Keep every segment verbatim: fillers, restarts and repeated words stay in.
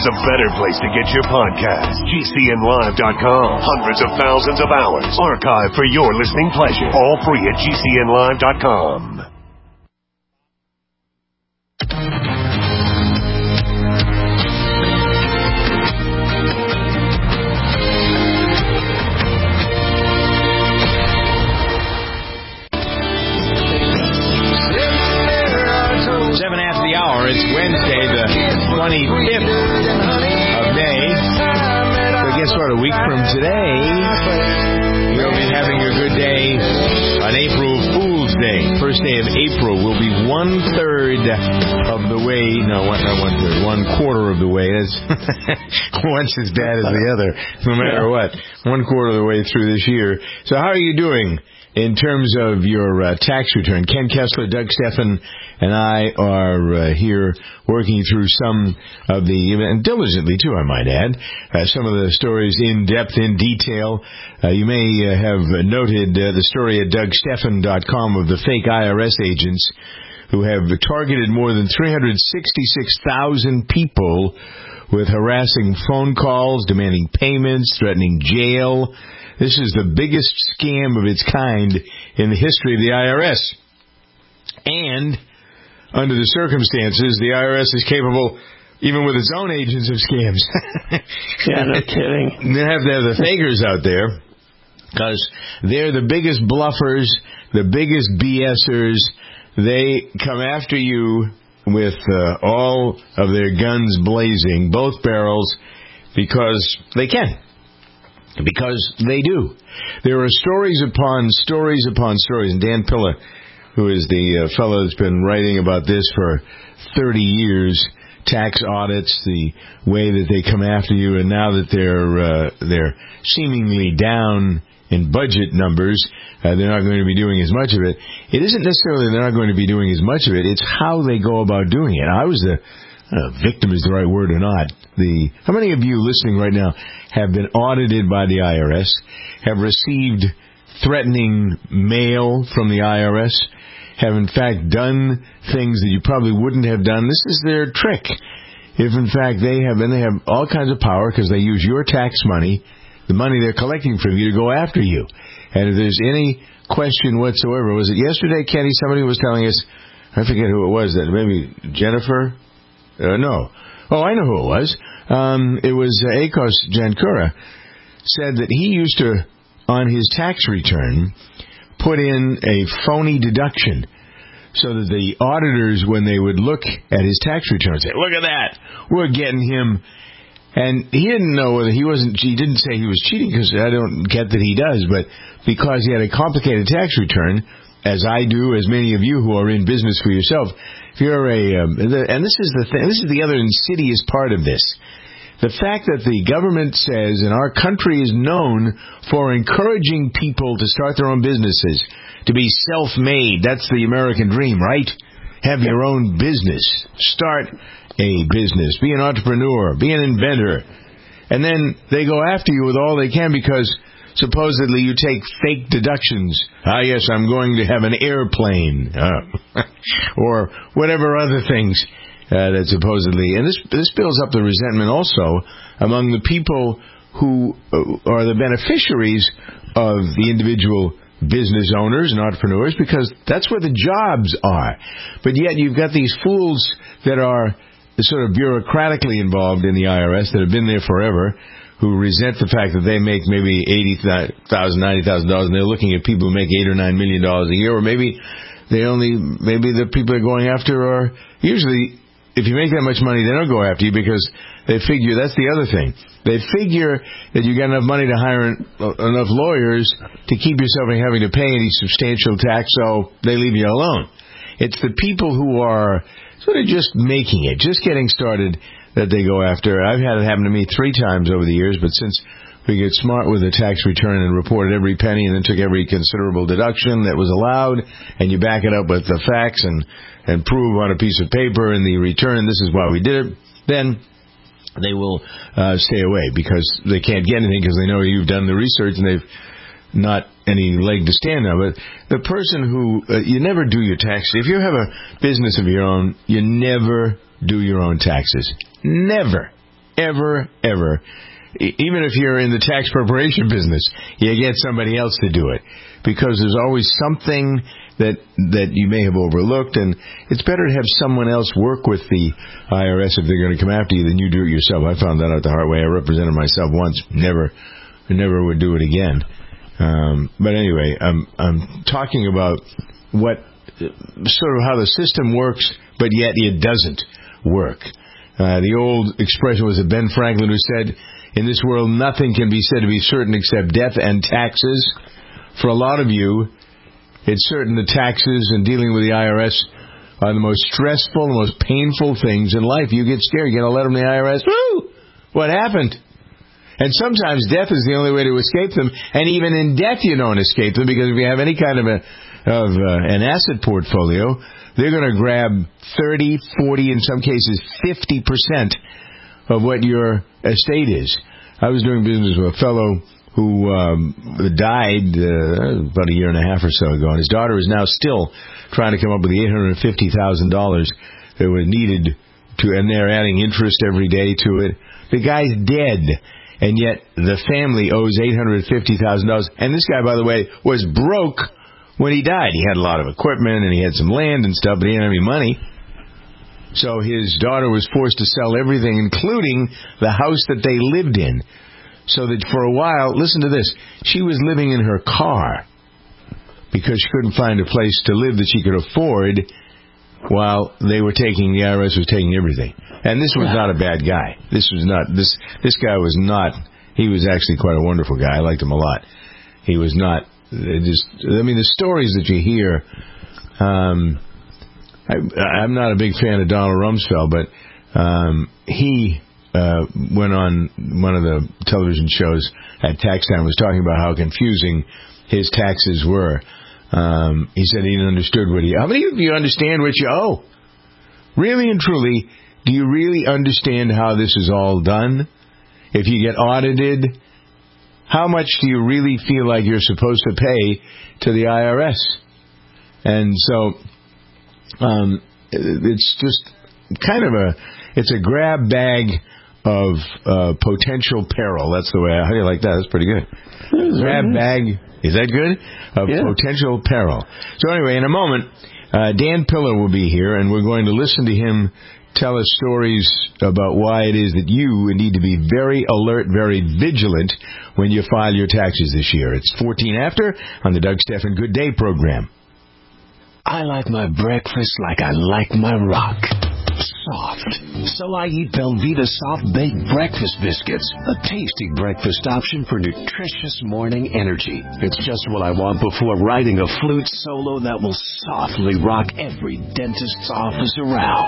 there's a better place to get your podcast. G C N live dot com. Hundreds of thousands of hours archived for your listening pleasure. All free at G C N live dot com. Seven after the hour. It's Wednesday, the twenty-fifth of May. So guess what? A week from today, you'll be having a good day on April Fool's Day. First day of April will be one third of the way. No, not one third. One quarter of the way. That's once as bad as the other, no matter what. One quarter of the way through this year. So how are you doing in terms of your uh, tax return? Ken Kessler, Doug Stephan, and I are uh, here working through some of the, and diligently too, I might add, uh, some of the stories in depth, in detail. Uh, you may uh, have noted uh, the story at Doug Stephan dot com of the fake I R S agents who have targeted more than three hundred sixty-six thousand people with harassing phone calls, demanding payments, threatening jail. This is the biggest scam of its kind in the history of the I R S. And under the circumstances, the I R S is capable, even with its own agents, of scams. Yeah, no kidding. They have to have the fakers out there because they're the biggest bluffers, the biggest BSers. They come after you with uh, all of their guns blazing, both barrels, because they can. Because they do. There are stories upon stories upon stories. And Dan Pilla, who is the uh, fellow that's been writing about this for thirty years, tax audits, the way that they come after you, and now that they're uh, they're seemingly down in budget numbers, uh, they're not going to be doing as much of it. It isn't necessarily they're not going to be doing as much of it. It's how they go about doing it. I was the uh, victim is the right word or not. The how many of you listening right now have been audited by the I R S, have received threatening mail from the I R S, have in fact done things that you probably wouldn't have done? This is their trick. If in fact they have, and they have all kinds of power because they use your tax money, the money they're collecting from you, to go after you. And if there's any question whatsoever, was it yesterday, Kenny, somebody was telling us, I forget who it was, that maybe Jennifer? Uh, no. Oh, I know who it was. Um, it was uh, Akos Jankura said that he used to, on his tax return, put in a phony deduction so that the auditors, when they would look at his tax return, say, look at that, we're getting him. And he didn't know whether he wasn't, he didn't say he was cheating, because I don't get that he does, but because he had a complicated tax return, as I do, as many of you who are in business for yourself, if you're a, um, and this is the th- this is the other insidious part of this, the fact that the government says, and our country is known for encouraging people to start their own businesses, to be self-made. That's the American dream, right? Have your own business. Start a business. Be an entrepreneur. Be an inventor. And then they go after you with all they can because supposedly you take fake deductions. Ah, yes, I'm going to have an airplane. Uh, or whatever other things uh, that supposedly... And this this builds up the resentment also among the people who are the beneficiaries of the individual business owners and entrepreneurs, because that's where the jobs are. But yet you've got these fools that are sort of bureaucratically involved in the I R S that have been there forever, who resent the fact that they make maybe eighty thousand dollars, ninety thousand dollars, and they're looking at people who make eight or nine million dollars a year, or maybe they only, maybe the people they're going after are, usually, if you make that much money, they don't go after you because they figure, that's the other thing, they figure that you got enough money to hire enough lawyers to keep yourself from having to pay any substantial tax, so they leave you alone. It's the people who are sort of just making it, just getting started, that they go after. I've had it happen to me three times over the years, but since we get smart with the tax return and reported every penny and then took every considerable deduction that was allowed, and you back it up with the facts and, and prove on a piece of paper in the return, this is why we did it, then they will uh, stay away because they can't get anything because they know you've done the research and they've not any leg to stand on. But the person who, uh, you never do your taxes. If you have a business of your own, you never do your own taxes. Never. ever, ever, even if you're in the tax preparation business, you get somebody else to do it. Because there's always something that that you may have overlooked, and it's better to have someone else work with the I R S if they're going to come after you than you do it yourself. I found that out the hard way. I represented myself once, never, never would do it again. Um, but anyway, I'm I'm talking about what sort of how the system works, but yet it doesn't work. Uh, the old expression was of Ben Franklin, who said, "In this world, nothing can be said to be certain except death and taxes." For a lot of you, it's certain that taxes and dealing with the I R S are the most stressful, the most painful things in life. You get scared. You get a letter from the I R S. Woo! What happened? And sometimes death is the only way to escape them. And even in death, you don't escape them, because if you have any kind of a of uh, an asset portfolio, they're going to grab thirty, forty, in some cases fifty percent of what your estate is. I was doing business with a fellow who um, died uh, about a year and a half or so ago, and his daughter is now still trying to come up with the eight hundred fifty thousand dollars that was needed to, and they're adding interest every day to it. The guy's dead, and yet the family owes eight hundred fifty thousand dollars. And this guy, by the way, was broke when he died. He had a lot of equipment, and he had some land and stuff, but he didn't have any money. So his daughter was forced to sell everything, including the house that they lived in. So that for a while, listen to this, she was living in her car because she couldn't find a place to live that she could afford while they were taking, the I R S was taking everything. And this was not a bad guy. This was not, this this guy was not, he was actually quite a wonderful guy. I liked him a lot. He was not, just, I mean, the stories that you hear, um, I, I'm not a big fan of Donald Rumsfeld, but um, he... Uh, went on one of the television shows at Tax Time, was talking about how confusing his taxes were. Um, he said he understood what he... How many of you understand what you owe? Really and truly, do you really understand how this is all done? If you get audited, how much do you really feel like you're supposed to pay to the I R S? And so, um, it's just kind of a... It's a grab bag of uh, potential peril. That's the way I... How do you like that? That's pretty good. Grab bag. Is that good? Of yeah. Potential peril. So anyway, in a moment, uh, Dan Piller will be here, and we're going to listen to him tell us stories about why it is that you need to be very alert, very vigilant when you file your taxes this year. It's fourteen after on the Doug Stephan Good Day program. I like my breakfast like I like my rock. Soft. So I eat Belvita Soft Baked Breakfast Biscuits, a tasty breakfast option for nutritious morning energy. It's just what I want before writing a flute solo that will softly rock every dentist's office around.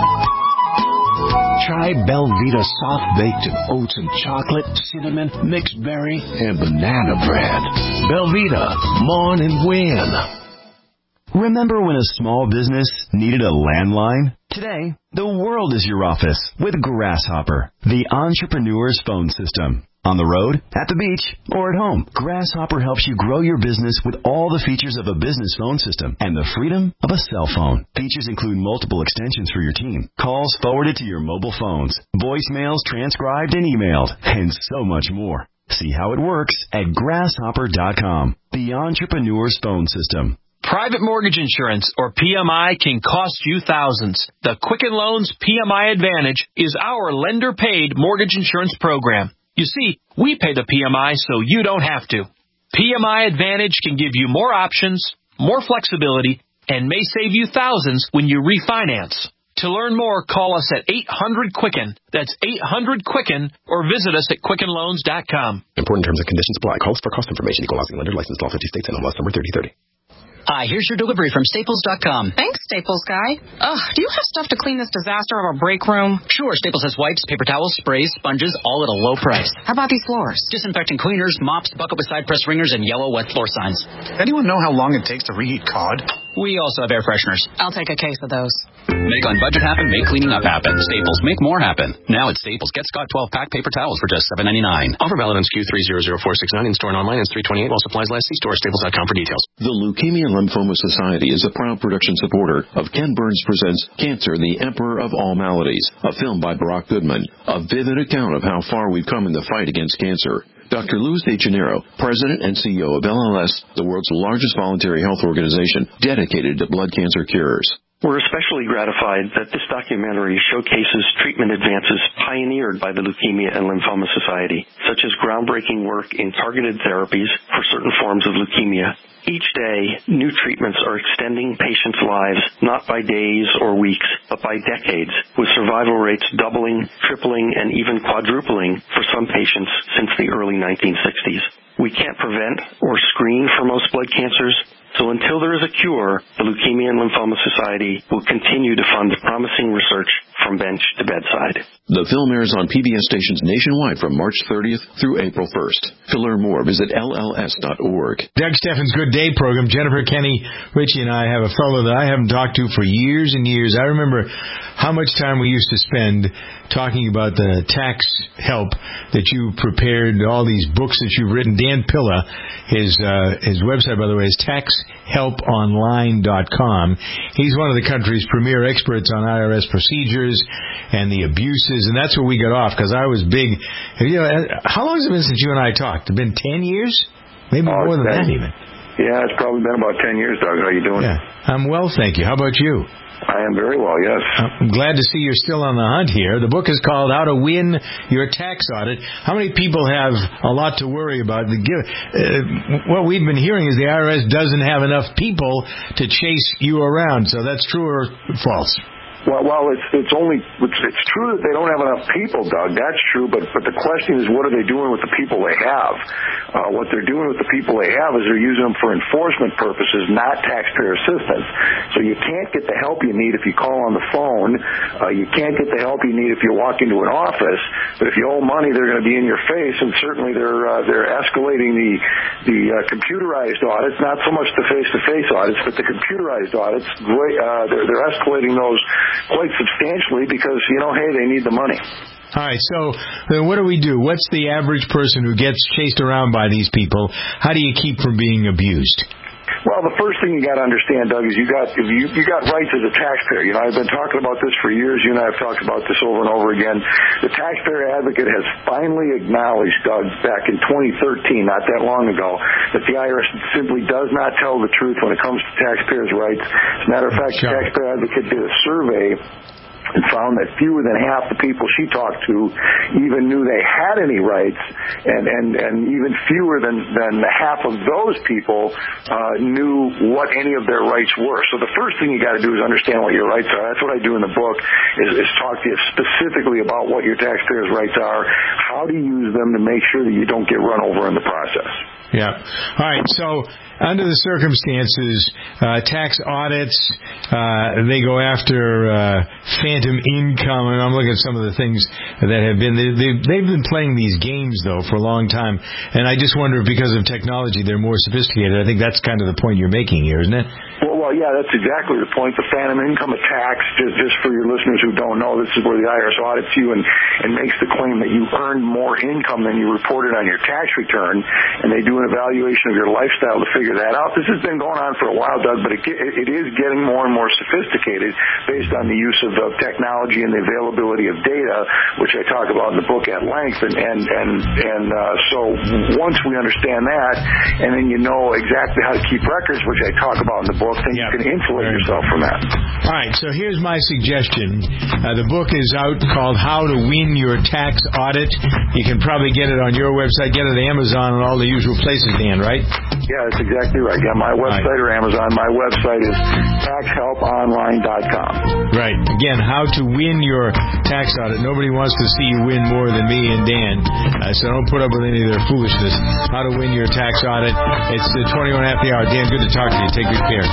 Try Belvita Soft Baked in oats and chocolate, cinnamon, mixed berry, and banana bread. Belvita, mourn and win. Remember when a small business needed a landline? Today, the world is your office with Grasshopper, the entrepreneur's phone system. On the road, at the beach, or at home, Grasshopper helps you grow your business with all the features of a business phone system and the freedom of a cell phone. Features include multiple extensions for your team, calls forwarded to your mobile phones, voicemails transcribed and emailed, and so much more. See how it works at grasshopper dot com, the entrepreneur's phone system. Private mortgage insurance, or P M I, can cost you thousands. The Quicken Loans P M I Advantage is our lender-paid mortgage insurance program. You see, we pay the P M I so you don't have to. P M I Advantage can give you more options, more flexibility, and may save you thousands when you refinance. To learn more, call us at eight hundred Quicken. That's eight hundred Quicken, or visit us at quicken loans dot com. Important terms and conditions apply. Calls for cost information. Equal housing lender. Licensed all fifty states. N M L S number thirty thirty. Hi, here's your delivery from Staples dot com. Thanks, Staples guy. Ugh, do you have stuff to clean this disaster of our break room? Sure, Staples has wipes, paper towels, sprays, sponges, all at a low price. How about these floors? Disinfecting cleaners, mops, bucket with side press ringers, and yellow wet floor signs. Anyone know how long it takes to reheat cod? We also have air fresheners. I'll take a case of those. Make on budget happen, make cleaning up happen. Staples, make more happen. Now at Staples, get Scott twelve pack paper towels for just seven ninety-nine. Offer valid on S K U three zero zero four six nine in store and online is three twenty-eight while supplies last. See store staples dot com for details. The Leukemia and Lymphoma Society is a proud production supporter of Ken Burns Presents Cancer, the Emperor of All Maladies, a film by Barack Goodman, a vivid account of how far we've come in the fight against cancer. Doctor Luz De Janeiro, President and C E O of L L S, the world's largest voluntary health organization dedicated to blood cancer cures. We're especially gratified that this documentary showcases treatment advances pioneered by the Leukemia and Lymphoma Society, such as groundbreaking work in targeted therapies for certain forms of leukemia. Each day, new treatments are extending patients' lives not by days or weeks, but by decades, with survival rates doubling, tripling, and even quadrupling for some patients since the early nineteen sixties. We can't prevent or screen for most blood cancers, so until there is a cure, the Leukemia and Lymphoma Society will continue to fund promising research from bench to bedside. The film airs on P B S stations nationwide from March thirtieth through April first. To learn more, visit L L S dot org. Doug Steffen's Good Day program. Jennifer, Kenny, Richie, and I have a fellow that I haven't talked to for years and years. I remember how much time we used to spend talking about the tax help that you prepared, all these books that you've written. Dan Pilla, his uh, his website, by the way, is tax help online dot com. He's one of the country's premier experts on I R S procedures and the abuses, and that's where we got off, because I was big. You know, how long has it been since you and I talked? It's been ten years? Maybe oh, more than been, that even. Yeah, it's probably been about ten years, Doug. How you doing? Yeah, I'm well, thank you. How about you? I am very well, yes. I'm glad to see you're still on the hunt here. The book is called How to Win Your Tax Audit. How many people have a lot to worry about? The, uh, what we've been hearing is the I R S doesn't have enough people to chase you around. So that's true or false? Well, well, it's it's only it's, it's true that they don't have enough people, Doug. That's true, but but the question is, what are they doing with the people they have? Uh, what they're doing with the people they have is they're using them for enforcement purposes, not taxpayer assistance. So you can't get the help you need if you call on the phone. Uh, you can't get the help you need if you walk into an office. But if you owe money, they're going to be in your face, and certainly they're uh, they're escalating the the uh, computerized audits, not so much the face-to-face audits, but the computerized audits. Uh, they're they're escalating those quite substantially because, you know, hey, they need the money. All right, so then what do we do? What's the average person who gets chased around by these people? How do you keep from being abused? Well, the first thing you got to understand, Doug, is you got you you got rights as a taxpayer. You know, I've been talking about this for years. You and I have talked about this over and over again. The taxpayer advocate has finally acknowledged, Doug, back in twenty thirteen, not that long ago, that the I R S simply does not tell the truth when it comes to taxpayers' rights. As a matter of fact, the taxpayer advocate did a survey and found that fewer than half the people she talked to even knew they had any rights, and, and, and even fewer than, than half of those people uh, knew what any of their rights were. So the first thing you got to do is understand what your rights are. That's what I do in the book, is, is talk to you specifically about what your taxpayers' rights are, how to use them to make sure that you don't get run over in the process. Yeah. All right. So under the circumstances, uh, tax audits, uh, they go after uh, phantom income, and I'm looking at some of the things that have been. They, they, they've been playing these games, though, for a long time, and I just wonder if because of technology they're more sophisticated. I think that's kind of the point you're making here, isn't it? Well, well yeah, that's exactly the point. The phantom income tax, just, just for your listeners who don't know, this is where the I R S audits you and, and makes the claim that you earned more income than you reported on your tax return, and they do an evaluation of your lifestyle to figure that out. This has been going on for a while, Doug, but it, it is getting more and more sophisticated based on the use of, of technology and the availability of data, which I talk about in the book at length. And and and, and uh, so once we understand that, and then you know exactly how to keep records, which I talk about in the book, then yep. you can insulate yourself from that. All right, so here's my suggestion. Uh, the book is out called How to Win Your Tax Audit. You can probably get it on your website, get it at Amazon and all the usual places, Dan, right? Yeah, that's exactly right. Yeah, my website right. or Amazon. My website is tax help online dot com. Right. Again, how to win your tax audit. Nobody wants to see you win more than me and Dan, uh, so don't put up with any of their foolishness. How to win your tax audit. It's the twenty-one after the hour. Dan, good to talk to you. Take good care.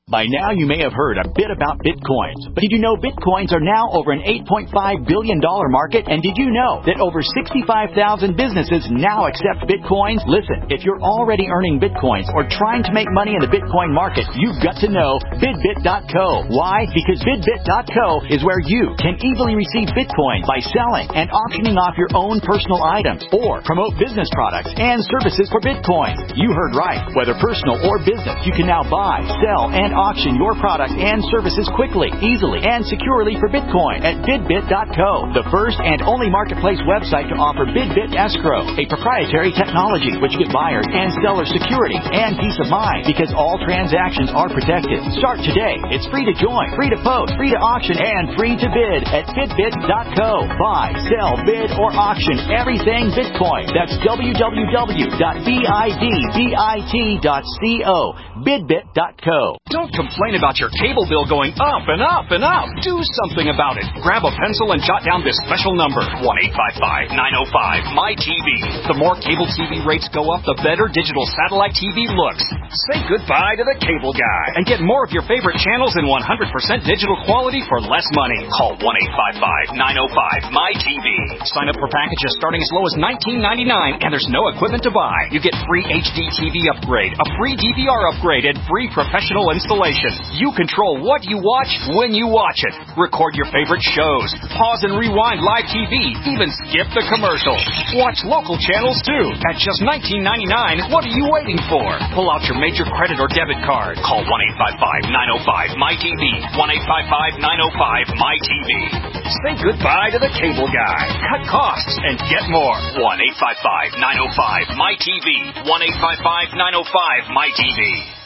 By now, you may have heard a bit about Bitcoins. But did you know Bitcoins are now over an eight point five billion dollars market? And did you know that over sixty-five thousand businesses now accept Bitcoins? Listen, if you're already earning Bitcoins or trying to make money in the Bitcoin market, you've got to know Bidbit dot co. Why? Because Bidbit dot co is where you can easily receive Bitcoin by selling and auctioning off your own personal items or promote business products and services for Bitcoin. You heard right. Whether personal or business, you can now buy, sell, and auction your product and services quickly, easily, and securely for Bitcoin at Bidbit dot co, the first and only marketplace website to offer Bidbit Escrow, a proprietary technology which gives buyers and sellers security and peace of mind because all transactions are protected. Start today. It's free to join, free to post, free to auction, and free to bid at Bidbit dot co. Buy, sell, bid, or auction everything Bitcoin. That's w w w dot bidbit dot co. Bidbit dot co. Don't complain about your cable bill going up and up and up. Do something about it. Grab a pencil and jot down this special number, one eight five five, nine oh five, M Y T V. The more cable T V rates go up, the better digital satellite T V looks. Say goodbye to the cable guy and get more of your favorite channels in one hundred percent digital quality for less money. Call one eight five five, nine oh five, M Y T V. Sign up for packages starting as low as nineteen ninety-nine, and there's no equipment to buy. You get free H D T V upgrade, a free D V R upgrade, and free professional installation. You control what you watch when you watch it. Record your favorite shows. Pause and rewind live T V. Even skip the commercials. Watch local channels too. At just nineteen ninety-nine, what are you waiting for? Pull out your major credit or debit card. Call one eight five five, nine oh five, M Y T V. one eight five five, nine oh five, M Y T V. Say goodbye to the cable guy. Cut costs and get more. one eight five five, nine oh five, M Y T V. one eight five five, nine oh five, M Y T V.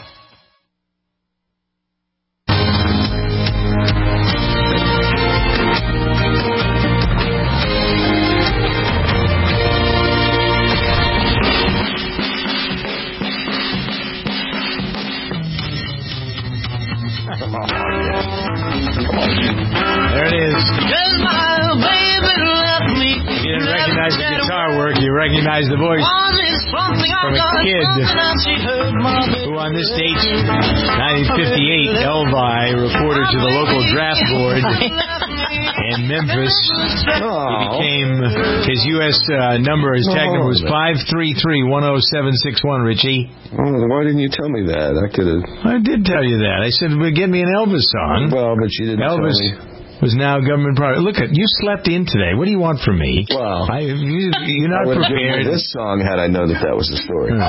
There it is. You didn't recognize the guitar work, you recognize the voice from a kid who on this date, nineteen fifty-eight, Elvi reported to the local draft board in Memphis. He became, his U S uh, number, his tag number was five three three, one oh seven six one, Richie. Oh, why didn't you tell me that? I could have. I did tell you that. I said, well, get me an Elvis song. Well, but you didn't Elvis tell me. Was now government property. Look, at you slept in today. What do you want from me? Well, I, you, you're not I would prepared. have given you this song had I known that that was the story. Oh.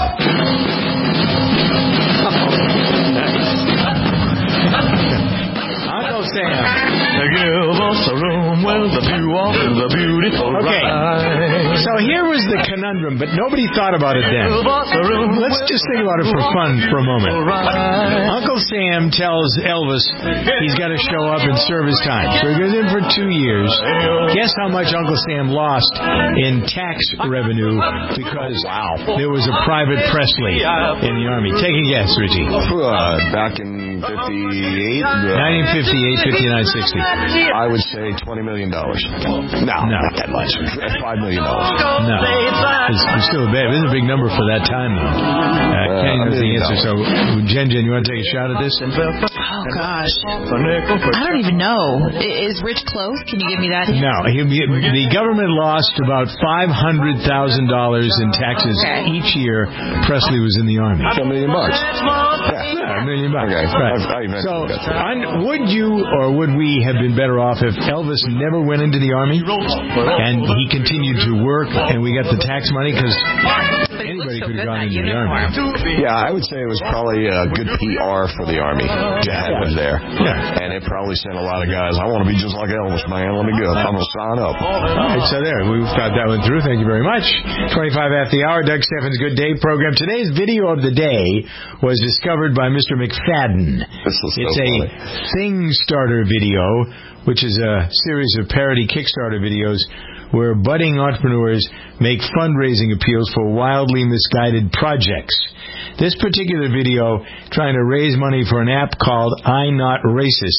Uncle Sam. Give us a room with a view of the beautiful Okay, ride. so here was the conundrum, but nobody thought about it then. Let's just think about it for fun for a moment. Uncle Sam tells Elvis he's got to show up and serve his time. So he goes in for two years. Guess how much Uncle Sam lost in tax revenue because wow, there was a private Presley in the Army. Take a guess, Richie. Uh, back in fifty-eight? nineteen fifty-eight, fifty-nine, sixty. I would say twenty million dollars. No, no, not that much. five million dollars. No. It's, it's still a big, it's a big number for that time, though. Uh, Uh, Kenny knows the answer. So, Jen Jen, you want to take a shot at this? Oh, gosh. I don't even know. I- Is Rich close? Can you give me that? No. He, the government lost about five hundred thousand dollars in taxes Okay. each year Presley was in the Army. A million bucks. Yeah, a million bucks. Okay. Right. I, I eventually So, got that. un, would you or would we have been better off if Elvis never went into the Army and he continued to work and we got the tax money? Because anybody could have gone into the Army. Yeah, I would say it was probably uh, good P R for the Army to have him there. Yeah. And it probably sent a lot of guys, I want to be just like Elvis, man. Let me go. I'm going to sign up. All right, so there. We've got that one through. Thank you very much. twenty-five after the hour, Doug Steffens' Good Day program. Today's video of the day was discovered by Mister McFadden. This is so It's funny. a Thing Starter video, which is a series of parody Kickstarter videos where budding entrepreneurs make fundraising appeals for wildly misguided projects. This particular video trying to raise money for an app called I'm Not Racist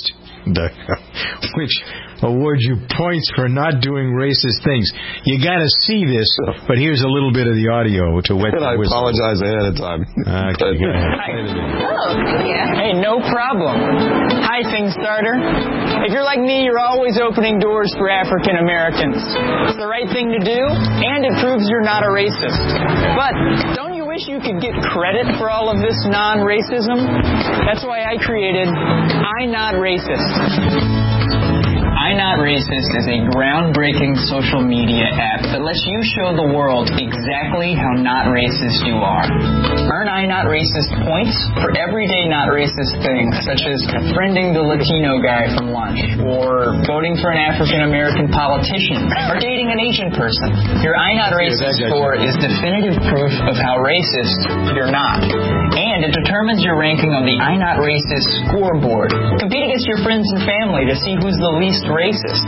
which awards you points for not doing racist things. You got to see this, but here's a little bit of the audio to wet the I whistle. apologize ahead of time. Okay, go ahead. Oh, yeah. Hey, no problem. Hi, Thing Starter. If you're like me, you're always opening doors for African Americans. It's the right thing to do, and it proves you're not a racist. But don't you wish you could get credit for all of this non-racism? That's why I created I'm Not Racist. I'm Not Racist is a groundbreaking social media app that lets you show the world exactly how not racist you are. Earn I'm Not Racist points for everyday not racist things, such as friending the Latino guy from lunch, or voting for an African American politician, or dating an Asian person. Your I'm Not Racist score is definitive proof of how racist you're not. And it determines your ranking on the I'm Not Racist scoreboard. Compete against your friends and family to see who's the least racist.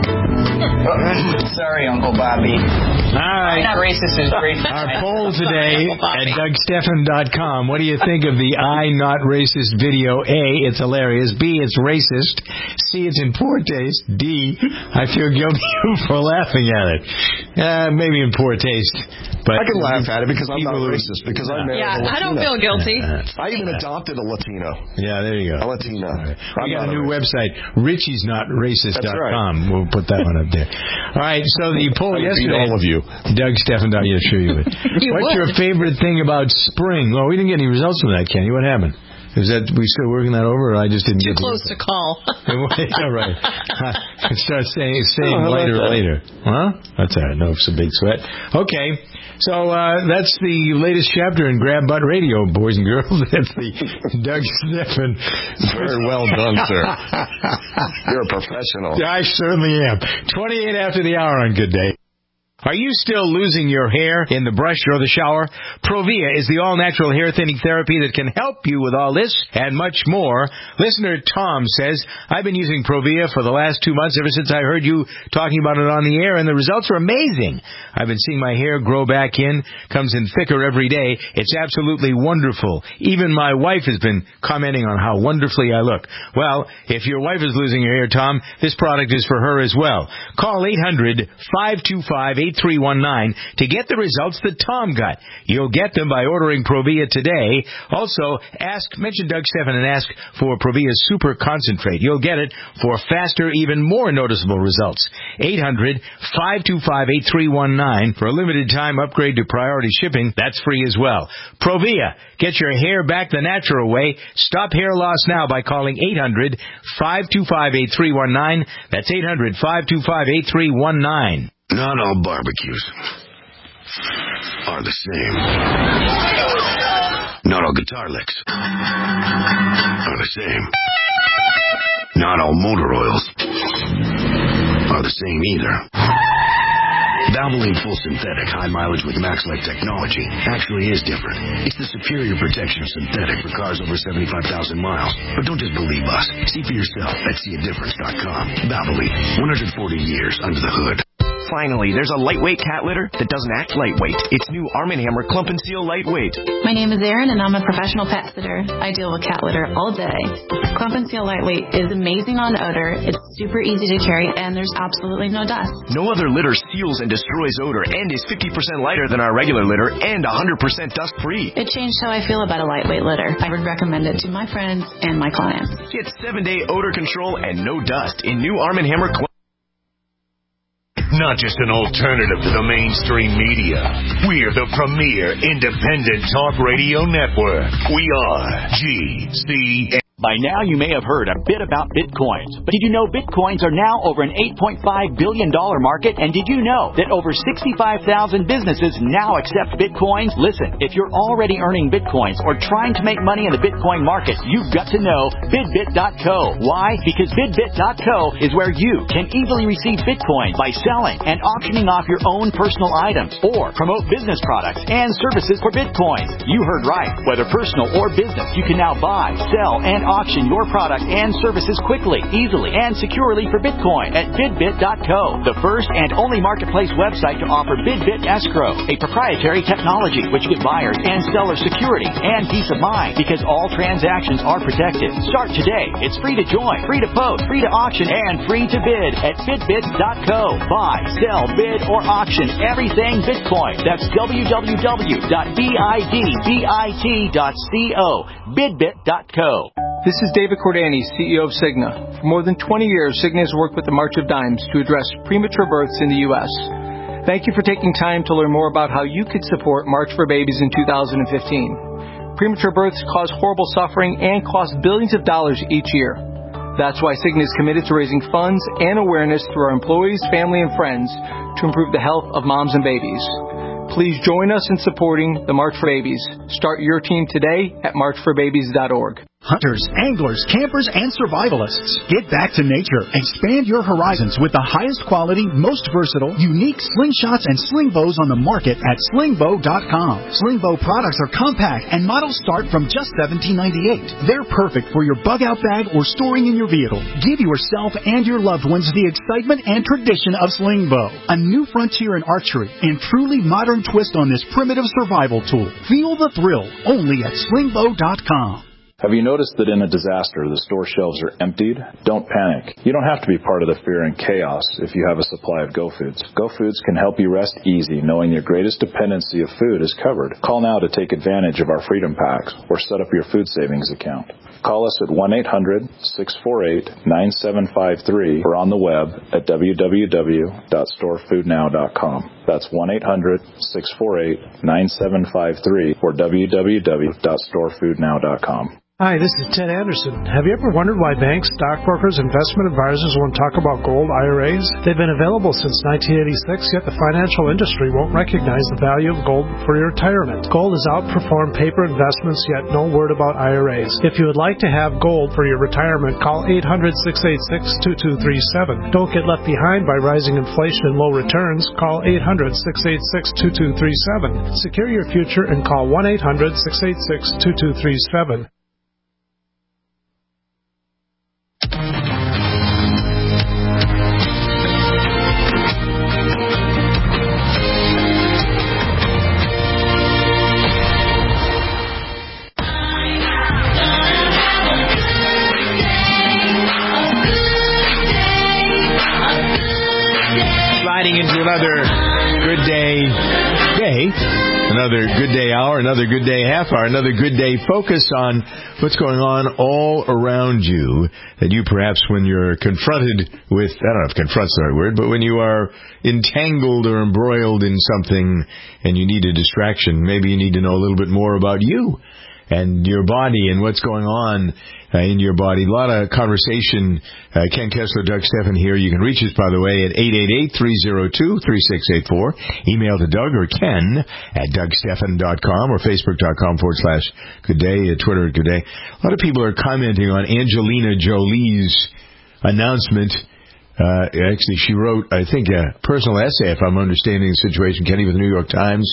Sorry, Uncle Bobby. All right. I'm Not Racist is great. Our poll today at Doug Stephan dot com. What do you think of the I'm Not Racist video? A, it's hilarious. B, it's racist. C, it's in poor taste. D, I feel guilty for laughing at it. Uh, maybe in poor taste. But I can laugh at it because I'm not racist. Because I'm married Yeah, a Latino. I don't feel guilty. I even adopted a Latino. Yeah, there you go. A Latino. Right. We got a new website, Richie's Not Racist dot com. Right. We'll put that one up there. All right, so the poll I yesterday. all of you. Doug Stephan. Yeah, sure you would. You What's would. your favorite thing about spring? Well, we didn't get any results from that, Kenny. What happened? Is that we still working that over, or I just didn't Too get close to call. Yeah, right. I start saying saying Oh, later, that. later. Huh? That's all right. No, it's a big sweat. Okay. So uh, that's the latest chapter in Grab Butt Radio, boys and girls. That's the Doug Stephan. Very well done, sir. You're a professional. I certainly am. twenty-eight after the hour on Good Day. Are you still losing your hair in the brush or the shower? Provia is the all-natural hair thinning therapy that can help you with all this and much more. Listener Tom says, I've been using Provia for the last two months ever since I heard you talking about it on the air, and the results are amazing. I've been seeing my hair grow back in, comes in thicker every day. It's absolutely wonderful. Even my wife has been commenting on how wonderfully I look. Well, if your wife is losing her hair, Tom, this product is for her as well. Call eight hundred, five two five, eight three one nine to get the results that Tom got. You'll get them by ordering Provia today. Also, ask, mention Doug Stephan and ask for Provia Super Concentrate. You'll get it for faster, even more noticeable results. eight hundred, five two five, eight three one nine. For a limited time upgrade to priority shipping, that's free as well. Provia, get your hair back the natural way. Stop hair loss now by calling eight hundred, five two five, eight three one nine. That's eight hundred, five two five, eight three one nine. Not all barbecues are the same. Not all guitar licks are the same. Not all motor oils are the same either. Valvoline Full Synthetic High Mileage with MaxLight technology actually is different. It's the superior protection of synthetic for cars over seventy-five thousand miles. But don't just believe us. See for yourself at see a difference dot com. Valvoline, one hundred forty years under the hood. Finally, there's a lightweight cat litter that doesn't act lightweight. It's new Arm and Hammer Clump and Seal Lightweight. My name is Erin, and I'm a professional pet sitter. I deal with cat litter all day. Clump and Seal Lightweight is amazing on odor. It's super easy to carry, and there's absolutely no dust. No other litter seals and destroys odor and is fifty percent lighter than our regular litter and one hundred percent dust-free. It changed how I feel about a lightweight litter. I would recommend it to my friends and my clients. Get seven-day odor control and no dust in new Arm and Hammer Clump. Not just an alternative to the mainstream media. We're the premier independent talk radio network. We are G C N. By now, you may have heard a bit about Bitcoins. But did you know Bitcoins are now over an eight point five billion dollars market? And did you know that over sixty-five thousand businesses now accept Bitcoins? Listen, if you're already earning Bitcoins or trying to make money in the Bitcoin market, you've got to know Bidbit dot co. Why? Because Bidbit dot co is where you can easily receive Bitcoins by selling and auctioning off your own personal items or promote business products and services for Bitcoins. You heard right. Whether personal or business, you can now buy, sell, and auction your product and services quickly, easily, and securely for Bitcoin at bidbit dot co, the first and only marketplace website to offer BidBit Escrow, a proprietary technology which gives buyers and sellers security and peace of mind because all transactions are protected. Start today. It's free to join, free to post, free to auction, and free to bid at bidbit dot co. Buy, sell, bid, or auction everything Bitcoin. That's w w w dot bidbit dot co. bidbit dot co. This is David Cordani, C E O of Cigna. For more than twenty years, Cigna has worked with the March of Dimes to address premature births in the U S Thank you for taking time to learn more about how you could support March for Babies in two thousand fifteen. Premature births cause horrible suffering and cost billions of dollars each year. That's why Cigna is committed to raising funds and awareness through our employees, family, and friends to improve the health of moms and babies. Please join us in supporting the March for Babies. Start your team today at march for babies dot org. Hunters, anglers, campers, and survivalists. Get back to nature. Expand your horizons with the highest quality, most versatile, unique slingshots and sling bows on the market at sling bow dot com. Sling bow products are compact and models start from just seventeen ninety-eight. They're perfect for your bug-out bag or storing in your vehicle. Give yourself and your loved ones the excitement and tradition of sling bow, a new frontier in archery and truly modern twist on this primitive survival tool. Feel the thrill only at sling bow dot com. Have you noticed that in a disaster, the store shelves are emptied? Don't panic. You don't have to be part of the fear and chaos if you have a supply of GoFoods. GoFoods can help you rest easy knowing your greatest dependency of food is covered. Call now to take advantage of our Freedom Packs or set up your food savings account. Call us at one eight hundred six four eight nine seven five three or on the web at w w w dot store food now dot com. That's one eight hundred six four eight nine seven five three or w w w dot store food now dot com. Hi, this is Ted Anderson. Have you ever wondered why banks, stockbrokers, investment advisors won't talk about gold I R As? They've been available since nineteen eighty-six, yet the financial industry won't recognize the value of gold for your retirement. Gold has outperformed paper investments, yet no word about I R As. If you would like to have gold for your retirement, call eight hundred six eight six two two three seven. Don't get left behind by rising inflation and low returns. Call eight hundred six eight six two two three seven. Secure your future and call one eight hundred six eight six two two three seven. Into another good day day, another good day hour, another good day half hour, another good day focus on what's going on all around you that you perhaps when you're confronted with, I don't know if confront's the right word, but when you are entangled or embroiled in something and you need a distraction, maybe you need to know a little bit more about you and your body and what's going on uh, in your body. A lot of conversation. Uh, Ken Kessler, Doug Stephan here. You can reach us, by the way, at eight eight eight, three oh two, three six eight four. Email to Doug or Ken at doug stephan dot com or facebook dot com forward slash good day, uh, Twitter at good day. A lot of people are commenting on Angelina Jolie's announcement. Uh, actually, she wrote, I think, a personal essay, if I'm understanding the situation, Kenny, with the New York Times.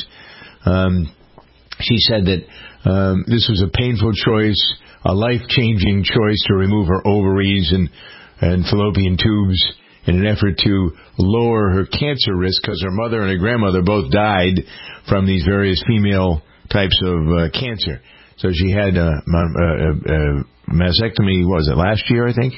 Um, she said that Um, this was a painful choice, a life-changing choice to remove her ovaries and, and fallopian tubes in an effort to lower her cancer risk because her mother and her grandmother both died from these various female types of uh, cancer. So she had a, a, a, a mastectomy, what was it, last year, I think?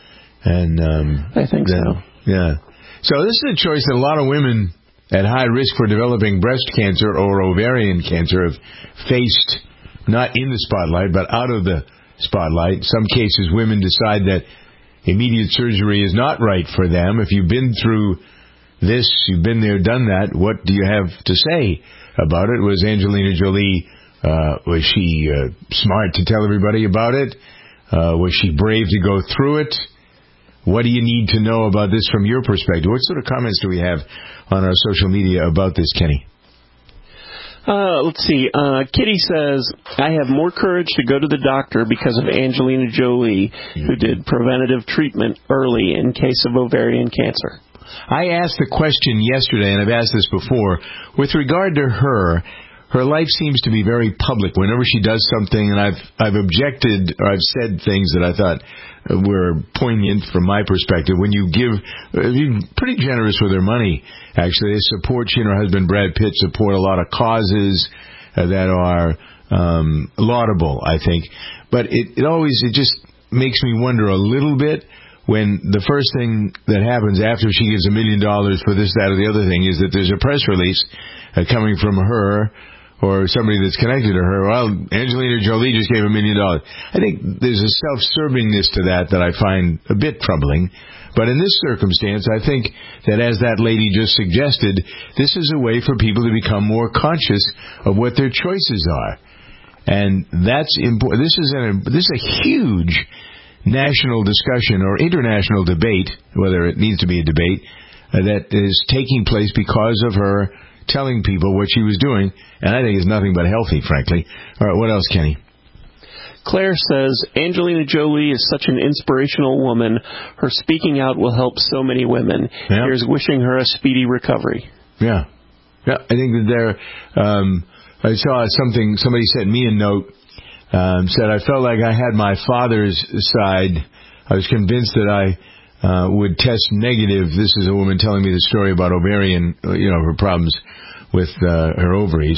And um, I think then, so. Yeah. So this is a choice that a lot of women at high risk for developing breast cancer or ovarian cancer have faced. Not in the spotlight, but out of the spotlight. Some cases, women decide that immediate surgery is not right for them. If you've been through this, you've been there, done that, what do you have to say about it? Was Angelina Jolie, uh, was she uh, smart to tell everybody about it? Uh, was she brave to go through it? What do you need to know about this from your perspective? What sort of comments do we have on our social media about this, Kenny? Uh, let's see. Uh, Kitty says, I have more courage to go to the doctor because of Angelina Jolie, who did preventative treatment early in case of ovarian cancer. I asked the question yesterday, and I've asked this before, with regard to her, her life seems to be very public. Whenever she does something, and I've I've objected or I've said things that I thought were poignant from my perspective. When you give, you're pretty generous with her money. Actually, they support. She and her husband Brad Pitt support a lot of causes uh, that are um, laudable, I think. But it, it always it just makes me wonder a little bit when the first thing that happens after she gives a million dollars for this, that, or the other thing is that there's a press release uh, coming from her or somebody that's connected to her. Well, Angelina Jolie just gave a million dollars. I think there's a self-servingness to that that I find a bit troubling. But in this circumstance, I think that as that lady just suggested, this is a way for people to become more conscious of what their choices are. And that's important. This is an, this is a huge national discussion or international debate, whether it needs to be a debate, uh, that is taking place because of her telling people what she was doing, and I think it's nothing but healthy, frankly. All right, what else, Kenny? Claire says, Angelina Jolie is such an inspirational woman. Her speaking out will help so many women. Yeah. Here's wishing her a speedy recovery. Yeah. Yeah, I think that there, um, I saw something, somebody sent me a note, um, said I felt like I had my father's side. I was convinced that I uh, would test negative. This is a woman telling me the story about ovarian, you know, her problems with uh, her ovaries.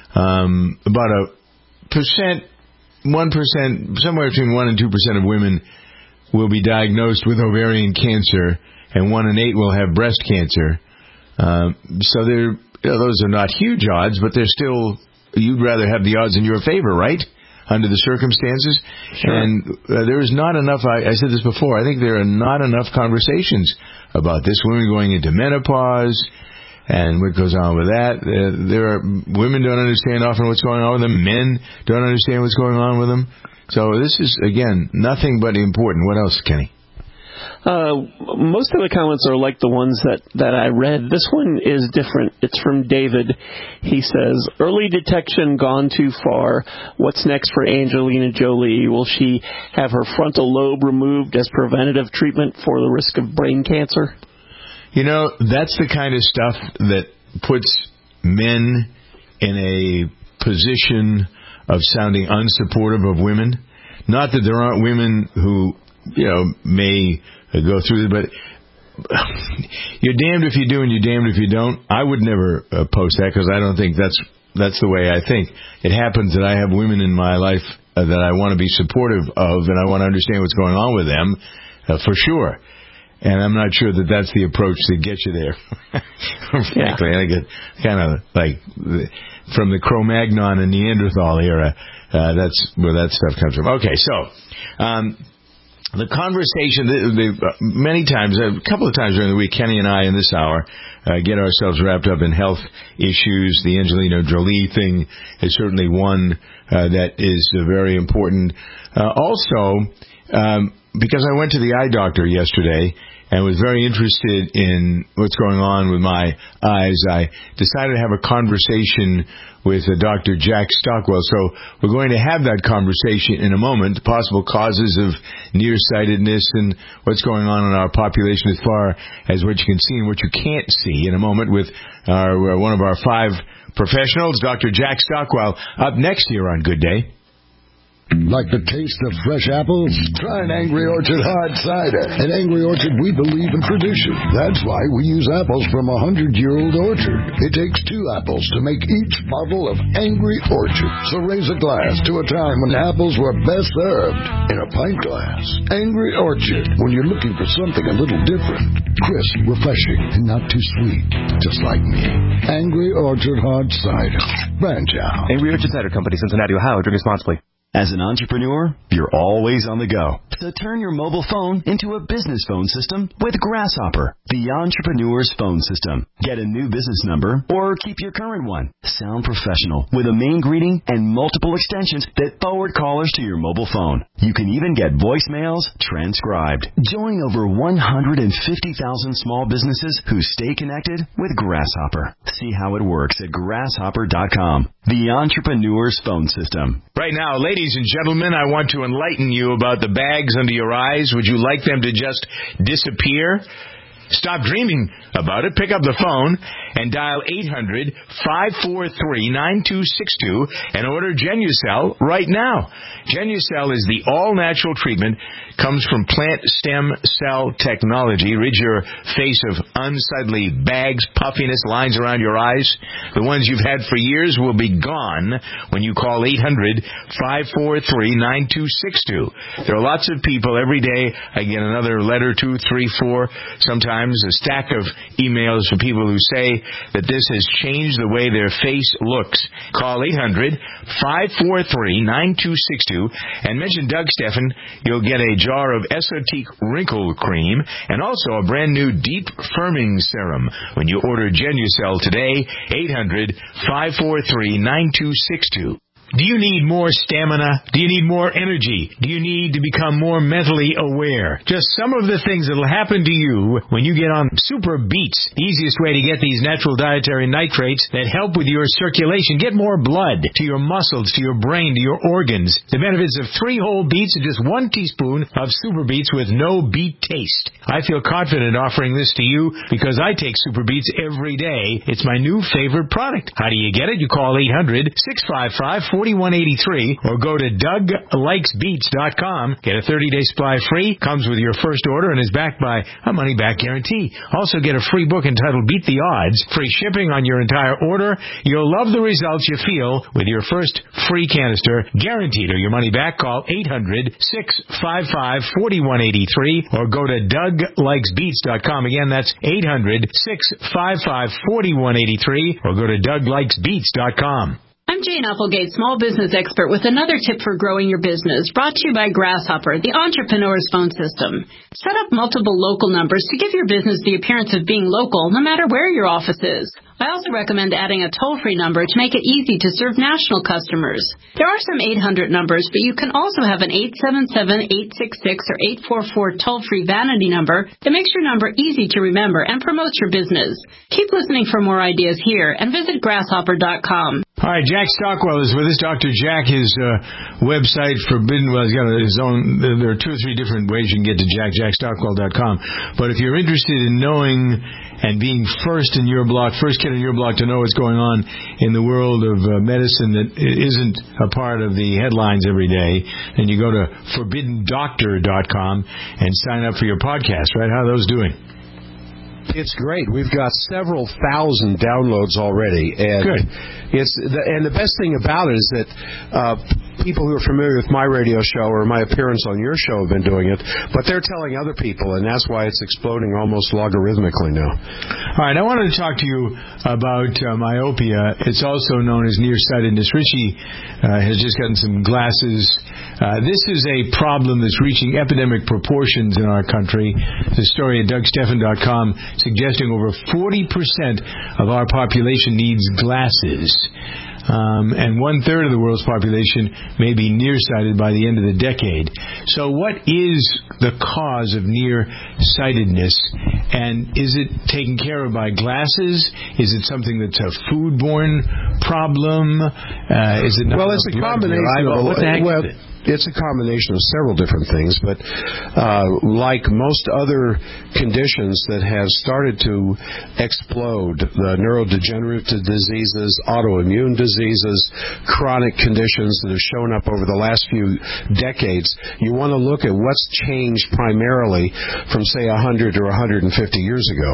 Um, about a percent, one percent, somewhere between one and two percent of women will be diagnosed with ovarian cancer, and one in eight will have breast cancer. Um, so they're, you know, those are not huge odds, but they're still, you'd rather have the odds in your favor, right? Under the circumstances. Sure. And uh, there is not enough, I, I said this before, I think there are not enough conversations about this. Women going into menopause and what goes on with that. Uh, there are, women don't understand often what's going on with them. Men don't understand what's going on with them. So this is, again, nothing but important. What else, Kenny? Uh, most of the comments are like the ones that, that I read. This one is different. It's from David. He says, early detection gone too far. What's next for Angelina Jolie? Will she have her frontal lobe removed as preventative treatment for the risk of brain cancer? You know, that's the kind of stuff that puts men in a position of sounding unsupportive of women. Not that there aren't women who, you know, may go through it, but you're damned if you do and you're damned if you don't. I would never uh, post that because I don't think that's that's the way I think. It happens that I have women in my life uh, that I want to be supportive of, and I want to understand what's going on with them, uh, for sure. And I'm not sure that that's the approach that gets you there. Frankly, yeah. I think it's kind of like from the Cro-Magnon and Neanderthal era. Uh, that's where that stuff comes from. Okay, so um, the conversation, the, the, uh, many times, a couple of times during the week, Kenny and I in this hour uh, get ourselves wrapped up in health issues. The Angelina Jolie thing is certainly one uh, that is uh, very important. Uh, also, um, because I went to the eye doctor yesterday and was very interested in what's going on with my eyes, I decided to have a conversation with uh, Doctor Jack Stockwell. So we're going to have that conversation in a moment, the possible causes of nearsightedness and what's going on in our population as far as what you can see and what you can't see in a moment with our, uh, one of our five professionals, Doctor Jack Stockwell, up next here on Good Day. Like the taste of fresh apples? Try an Angry Orchard hard cider. At Angry Orchard, we believe in tradition. That's why we use apples from a hundred-year-old orchard. It takes two apples to make each bottle of Angry Orchard. So raise a glass to a time when apples were best served in a pint glass. Angry Orchard, when you're looking for something a little different. Crisp, refreshing, and not too sweet. Just like me. Angry Orchard hard cider. Branch out. Angry Orchard Cider Company, Cincinnati, Ohio. Drink responsibly. As an entrepreneur, you're always on the go. So turn your mobile phone into a business phone system with Grasshopper, the entrepreneur's phone system. Get a new business number or keep your current one. Sound professional with a main greeting and multiple extensions that forward callers to your mobile phone. You can even get voicemails transcribed. Join over one hundred fifty thousand small businesses who stay connected with Grasshopper. See how it works at grasshopper dot com. The entrepreneur's phone system. Right now, ladies and gentlemen, I want to enlighten you about the bags under your eyes. Would you like them to just disappear? Stop dreaming about it. Pick up the phone and dial eight hundred, five four three, nine two six two and order Genucel right now. Genucel is the all-natural treatment, comes from plant stem cell technology. Rid your face of unsightly bags, puffiness, lines around your eyes. The ones you've had for years will be gone when you call eight hundred, five four three, nine two six two. There are lots of people every day. I get another letter, two, three, four, sometimes a stack of emails from people who say that this has changed the way their face looks. Call eight hundred, five four three, nine two six two and mention Doug Stephan. You'll get a jar of Esotique Wrinkle Cream and also a brand new Deep Firming Serum when you order Genucel today. eight hundred, five four three, nine two six two. Do you need more stamina? Do you need more energy? Do you need to become more mentally aware? Just some of the things that will happen to you when you get on Super Beets, the easiest way to get these natural dietary nitrates that help with your circulation. Get more blood to your muscles, to your brain, to your organs. The benefits of three whole beets and just one teaspoon of Super Beets with no beet taste. I feel confident offering this to you because I take Super Beets every day. It's my new favorite product. How do you get it? You call eight hundred, six five five, four one eight three or go to Doug Likes Beets dot com. Get a thirty-day supply free. Comes with your first order and is backed by a money-back guarantee. Also get a free book entitled Beat the Odds. Free shipping on your entire order. You'll love the results you feel with your first free canister. Guaranteed or your money back. Call eight hundred, six five five, four one eight three or go to Doug Likes Beets dot com. Again, that's eight hundred, six five five, four one eight three or go to Doug Likes Beets dot com. I'm Jane Applegate, small business expert, with another tip for growing your business, brought to you by Grasshopper, the entrepreneur's phone system. Set up multiple local numbers to give your business the appearance of being local, no matter where your office is. I also recommend adding a toll-free number to make it easy to serve national customers. There are some eight hundred numbers, but you can also have an eight seven seven, eight six six or eight four four toll-free vanity number that makes your number easy to remember and promotes your business. Keep listening for more ideas here and visit grasshopper dot com. All right, Jack Stockwell is with us. Doctor Jack, his uh, website, Forbidden, well, he's got his own, there are two or three different ways you can get to Jack, jack stockwell dot com. But if you're interested in knowing and being first in your block, first kid in your block to know what's going on in the world of uh, medicine that isn't a part of the headlines every day, then you go to forbidden doctor dot com and sign up for your podcast, right? How are those doing? It's great. We've got several thousand downloads already, and Good. it's the, and the best thing about it is that uh, people who are familiar with my radio show or my appearance on your show have been doing it, but they're telling other people, and that's why it's exploding almost logarithmically now. All right, I wanted to talk to you about uh, myopia. It's also known as nearsightedness. Richie uh, has just gotten some glasses. Uh, this is a problem that's reaching epidemic proportions in our country. The story at Doug Stephan dot com suggesting over forty percent of our population needs glasses. Um, and one-third of the world's population may be nearsighted by the end of the decade. So what is the cause of nearsightedness? And is it taken care of by glasses? Is it something that's a foodborne problem? Uh, is it not well, it's a combination of... What the heck well, is it? It's a combination of several different things, but uh, like most other conditions that have started to explode, the neurodegenerative diseases, autoimmune diseases, chronic conditions that have shown up over the last few decades, you want to look at what's changed primarily from, say, one hundred or one hundred fifty years ago.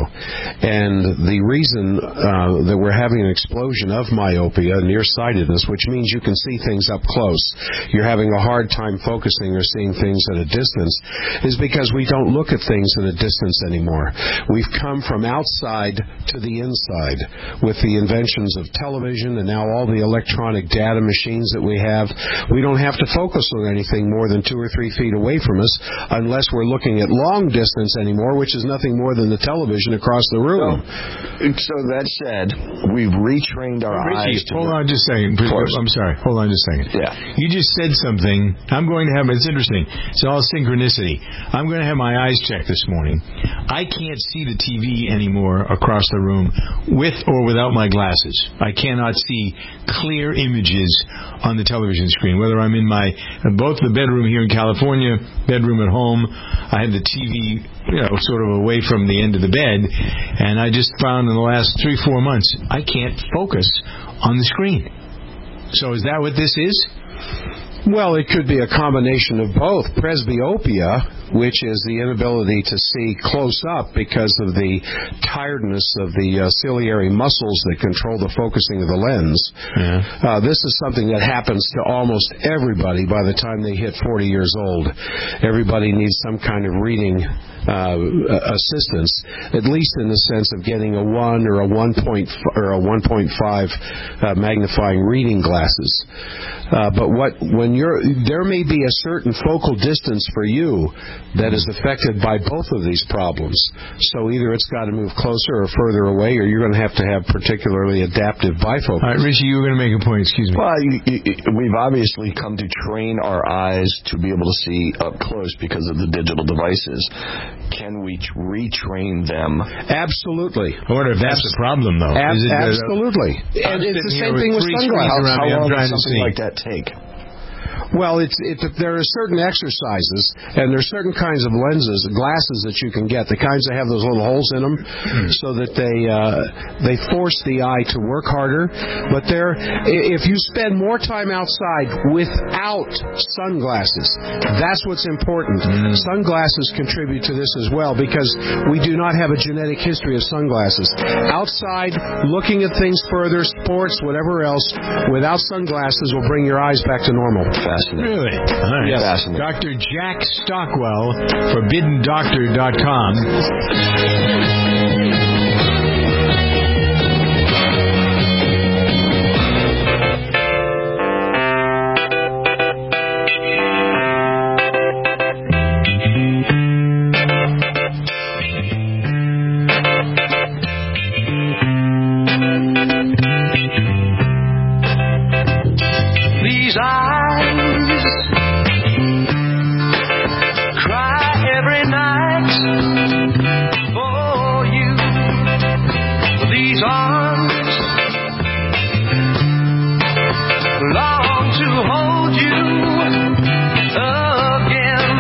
And the reason uh, that we're having an explosion of myopia, nearsightedness, which means you can see things up close, you're having a hard time focusing or seeing things at a distance, is because we don't look at things at a distance anymore. We've come from outside to the inside with the inventions of television and now all the electronic data machines that we have. We don't have to focus on anything more than two or three feet away from us unless we're looking at long distance anymore, which is nothing more than the television across the room. So, so that said, we've retrained our Richie, eyes to... hold on just a second. I'm sorry. Hold on just a second. Yeah. You just said something morning. I'm going to have, it's interesting, it's all synchronicity. I'm going to have my eyes checked this morning. I can't see the T V anymore across the room with or without my glasses. I cannot see clear images on the television screen, whether I'm in my, both the bedroom here in California, bedroom at home. I have the T V, you know, sort of away from the end of the bed, and I just found in the last three, four months, I can't focus on the screen. So is that what this is? Well, it could be a combination of both. Presbyopia, which is the inability to see close up because of the tiredness of the uh, ciliary muscles that control the focusing of the lens. Yeah. Uh, this is something that happens to almost everybody by the time they hit forty years old. Everybody needs some kind of reading uh, assistance, at least in the sense of getting a one or a one point or a one point five uh, magnifying reading glasses. Uh, but what when you're there may be a certain focal distance for you that is affected by both of these problems. So either it's got to move closer or further away, or you're going to have to have particularly adaptive bifocals. All right, Richie, you were going to make a point. Excuse me. Well, you, you, we've obviously come to train our eyes to be able to see up close because of the digital devices. Can we retrain them? Absolutely. I wonder if that's Abs- the problem, though. Ab- Is it, absolutely. Uh, and it's the same thing with sunglasses. How, how long does something like that take? Well, it's it, there are certain exercises, and there are certain kinds of lenses, glasses that you can get, the kinds that have those little holes in them, so that they uh, they force the eye to work harder. But there, if you spend more time outside without sunglasses, that's what's important. Mm. Sunglasses contribute to this as well, because we do not have a genetic history of sunglasses. Outside, looking at things further, sports, whatever else, without sunglasses will bring your eyes back to normal. Really? All right. Yes. Doctor Jack Stockwell, forbidden doctor dot com. These eyes cry every night for you. These arms long to hold you again.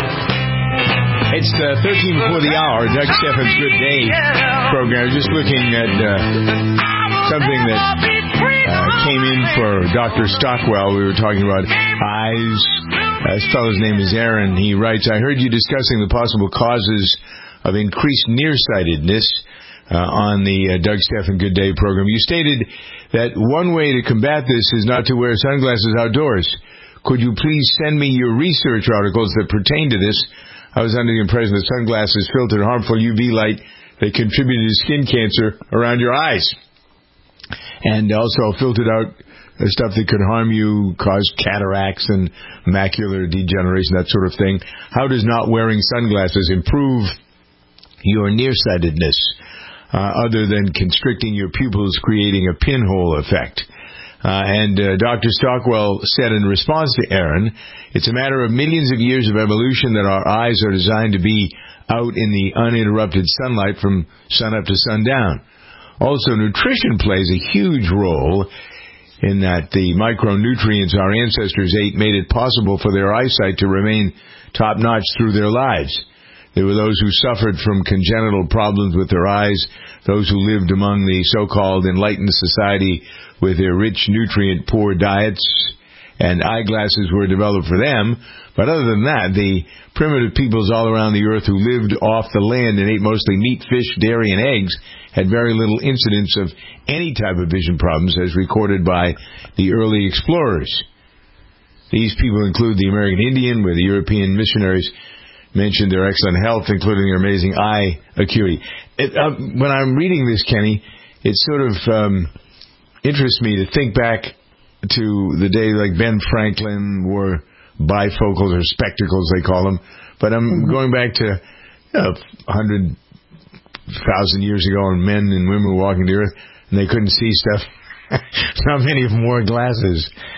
It's uh, thirteen before the hour. Doug Steffen's Good Day program. Just looking at uh, something that uh, came in for Doctor Stockwell. We were talking about eyes. Uh, this fellow's name is Aaron. He writes, I heard you discussing the possible causes of increased nearsightedness uh, on the uh, Doug Steffen Good Day program. You stated that one way to combat this is not to wear sunglasses outdoors. Could you please send me your research articles that pertain to this? I was under the impression that sunglasses filtered harmful U V light that contributed to skin cancer around your eyes, and also filtered out stuff that could harm you, cause cataracts and macular degeneration, that sort of thing. How does not wearing sunglasses improve your nearsightedness, uh, other than constricting your pupils, creating a pinhole effect? Uh, and uh, Doctor Stockwell said in response to Aaron, it's a matter of millions of years of evolution that our eyes are designed to be out in the uninterrupted sunlight from sunup to sundown. Also, nutrition plays a huge role in that the micronutrients our ancestors ate made it possible for their eyesight to remain top-notch through their lives. There were those who suffered from congenital problems with their eyes, those who lived among the so-called enlightened society with their rich, nutrient-poor diets, and eyeglasses were developed for them. But other than that, the primitive peoples all around the earth who lived off the land and ate mostly meat, fish, dairy, and eggs had very little incidence of any type of vision problems as recorded by the early explorers. These people include the American Indian, where the European missionaries mentioned their excellent health, including their amazing eye acuity. It, uh, when I'm reading this, Kenny, it sort of um, interests me to think back to the day like Ben Franklin wore bifocals or spectacles, they call them. But I'm mm-hmm. going back to you know, one hundred thousand years ago, and men and women were walking the earth, and they couldn't see stuff. Not many of them wore glasses.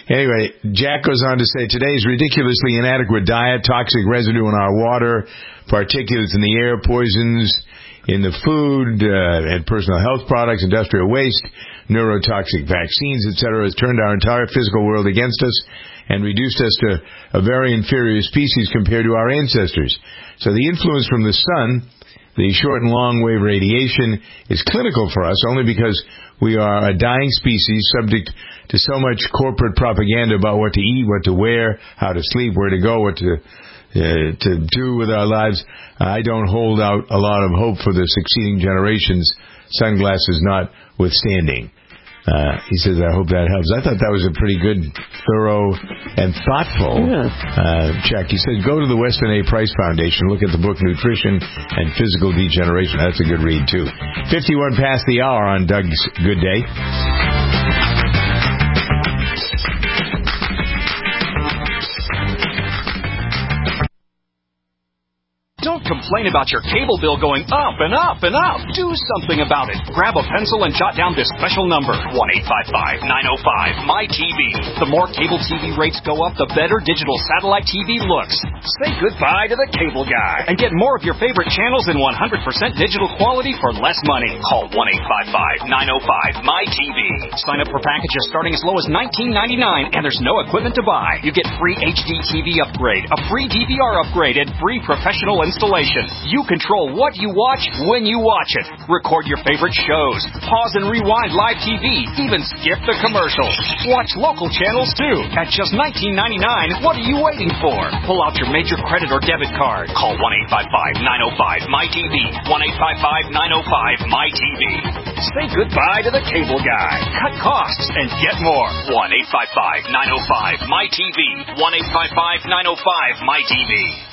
Anyway, Jack goes on to say, today's ridiculously inadequate diet, toxic residue in our water, particulates in the air, poisons in the food, uh, and personal health products, industrial waste, neurotoxic vaccines, et cetera, has turned our entire physical world against us and reduced us to a very inferior species compared to our ancestors. So the influence from the sun, the short and long wave radiation, is clinical for us only because we are a dying species subject to so much corporate propaganda about what to eat, what to wear, how to sleep, where to go, what to uh, to do with our lives. I don't hold out a lot of hope for the succeeding generations, sunglasses notwithstanding. Uh, he says, I hope that helps. I thought that was a pretty good, thorough, and thoughtful yeah. uh, check. He said, go to the Weston A. Price Foundation. Look at the book Nutrition and Physical Degeneration. That's a good read, too. fifty-one past the hour on Doug's Good Day. Don't complain about your cable bill going up and up and up. Do something about it. Grab a pencil and jot down this special number, one eight five five, nine oh five, M Y T V. The more cable T V rates go up, the better digital satellite T V looks. Say goodbye to the cable guy and get more of your favorite channels in one hundred percent digital quality for less money. Call one eight five five, nine oh five, M Y T V. Sign up for packages starting as low as nineteen ninety-nine, and there's no equipment to buy. You get free H D T V upgrade, a free D V R upgrade, and free professional installation. You control what you watch when you watch it. Record your favorite shows. Pause and rewind live T V. Even skip the commercials. Watch local channels too. At just nineteen ninety-nine, what are you waiting for? Pull out your major credit or debit card. Call one eight five five, nine oh five, M Y T V. one eight five five, nine oh five, M Y T V. Say goodbye to the cable guy. Cut costs and get more. one eight five five, nine oh five, M Y T V. one eight five five, nine oh five, M Y T V.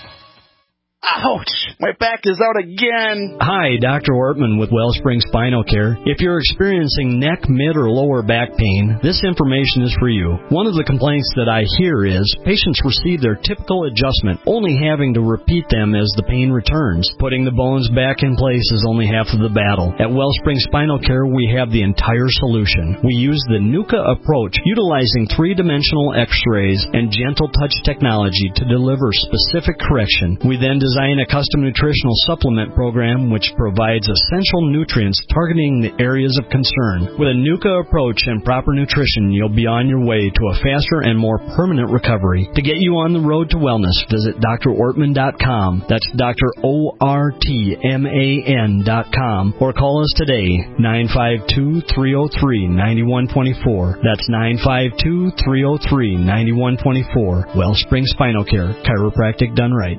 Ouch! My back is out again. Hi, Doctor Ortman with Wellspring Spinal Care. If you're experiencing neck, mid, or lower back pain, this information is for you. One of the complaints that I hear is patients receive their typical adjustment, only having to repeat them as the pain returns. Putting the bones back in place is only half of the battle. At Wellspring Spinal Care, we have the entire solution. We use the NUCA approach, utilizing three-dimensional x-rays and gentle touch technology to deliver specific correction. We then design a custom nutritional supplement program which provides essential nutrients targeting the areas of concern. With a NUCA approach and proper nutrition, you'll be on your way to a faster and more permanent recovery. To get you on the road to wellness, visit D R ortman dot com. That's D R O R T M A N dot com. Or call us today, nine five two, three oh three, nine one two four. That's nine five two, three oh three, nine one two four. Wellspring Spinal Care, chiropractic done right.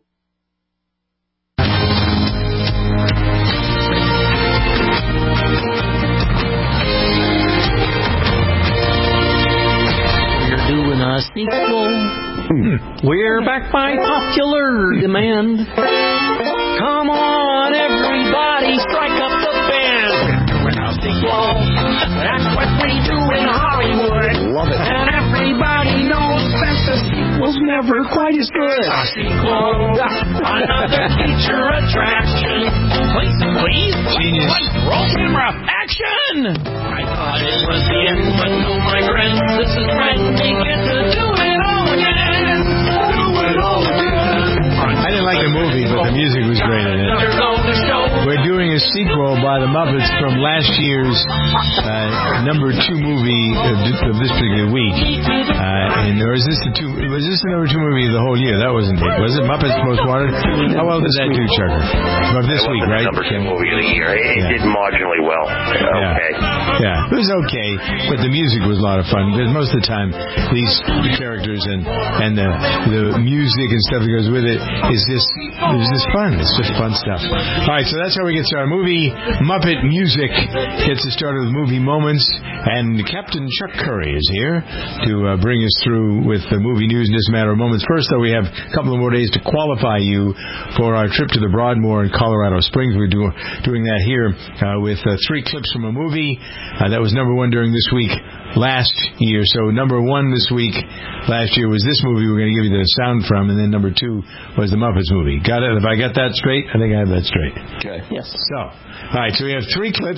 Sequel. We're back by popular demand. Come on, everybody, strike up the band. We're doing a sequel. That's what we do in Hollywood. Love it. And everybody knows that the sequel's never quite as good. A sequel. Another feature attraction. Please, please. Genius. Let's roll camera. Action! I thought it was the end, but no, my friends, this is when we get to do it all again. Do it all again. I didn't like the movie, but the music was great in it. We're doing a sequel by the Muppets from last year's uh, number two movie of this particular week. Uh, and or is this the two? Was this the number two movie of the whole year? That wasn't it. Was it Muppets Most Wanted? How well did that do, Chucker? Of this week, right? Number two movie of the year. It yeah. did marginally well. Okay. Yeah. yeah, it was okay, but the music was a lot of fun. Because most of the time, these characters and and the the music and stuff that goes with it is just it's just fun. It's just fun stuff. All right, so that's how we get started. Movie Muppet music gets us started with movie moments, and Captain Chuck Curry is here to uh, bring us through with the movie news in just a matter of moments. First, though, we have a couple of more days to qualify you for our trip to the Broadmoor in Colorado Springs. We're do, doing that here uh, with uh, three clips from a movie uh, that was number one during this week last year. So number one this week last year was this movie we're going to give you the sound from, and then number two was the Muppets movie. Got it? If I got that straight, I think I have that straight. Okay. Yes. So, all right, so we have three clips.